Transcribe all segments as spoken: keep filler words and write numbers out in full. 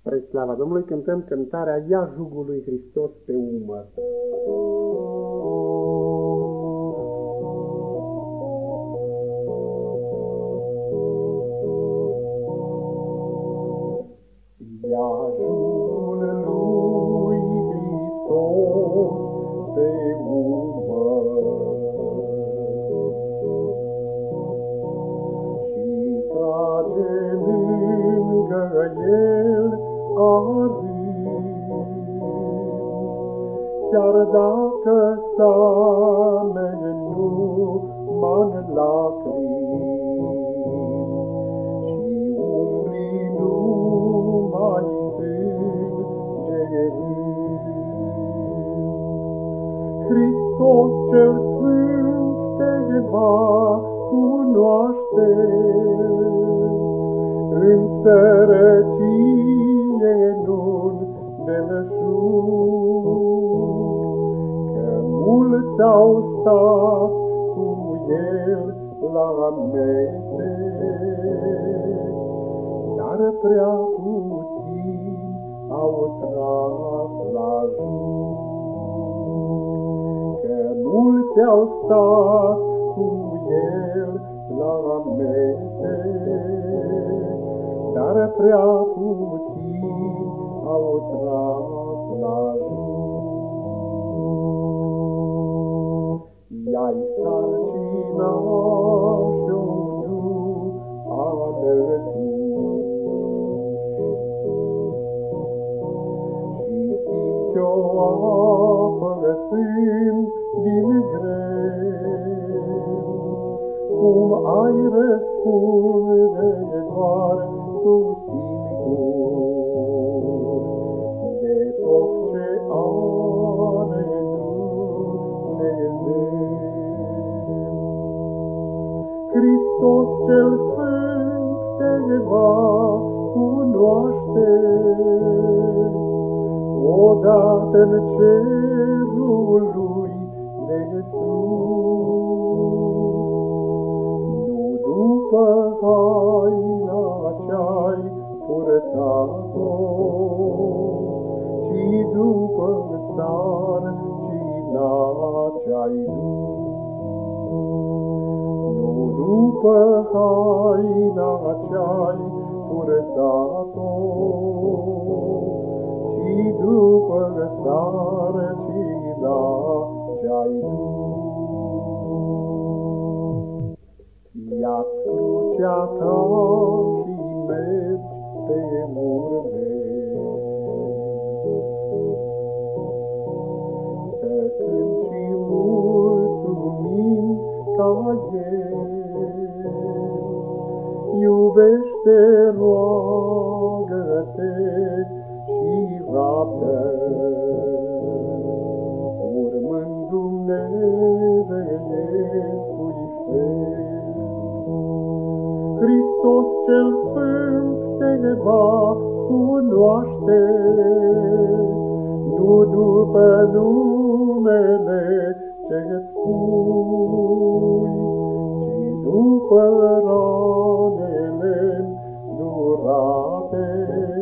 Spre slava Domnului cântăm cântarea Ia jugul lui Hristos pe umăr. Ia jugul lui Hristos pe umăr și trage lângă el chiar dacă same numai în lacrimi și umbli numai sânge rând. Hristos cel Sfânt te va cunoaște în sărăcie nu-n belășug, că mulți au stat cu el la mese, dar prea puțini au tras la jug. Că mulți au stat cu el la mese, dar prea puțini au tras la jug. Ia-i sarcina și-o du alături și simți-o apă sând din greu, cum ai răspunde doar tu singur de tot ce are Dumnezeu. Hristos cel Sfânt te va cunoaște odată-n cerul lui de sus, nu după haina ce-ai purtat-o, ci după sarcina ce-ai dus. Nu după haina ce-ai purtat-o, ci după sarcina ce-ai dus. Ia-ți crucea ta și mergi pe urme, să cânti și mulțumind ca el. Iubește, roagă-te și rabdă, urmând Dumnezeiescui fel. Hristos cel Sfânt te va cunoaște, nu după numele ce-ți spui, ci după ranele îndurate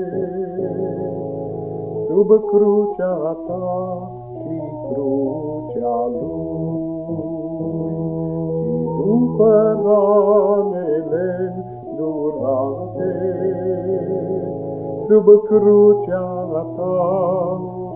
sub crucea ta și crucea lui, ci după ranele îndurate sub crucea ta